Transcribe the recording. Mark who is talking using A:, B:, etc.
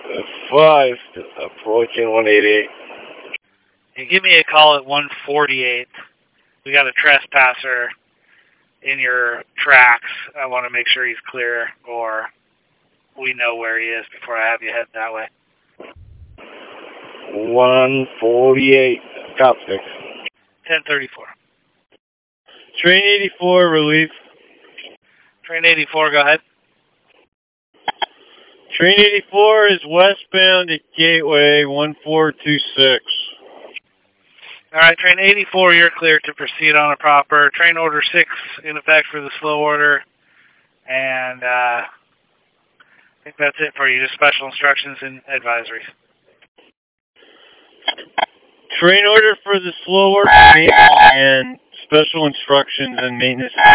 A: 5, approaching 188.
B: You give me a call at 148. We got a trespasser in your tracks. I want to make sure he's clear, or we know where he is before I have you head that way.
A: 148, cop 6.
B: 1034.
A: Train 84, relief.
B: Train 84, go ahead.
A: Train 84 is westbound at Gateway 1426.
B: All right, Train 84, you're clear to proceed on a proper. Train Order 6 in effect for the slow order. And I think that's it for you. Just special instructions and advisories.
A: Train order for the slow order and special instructions and maintenance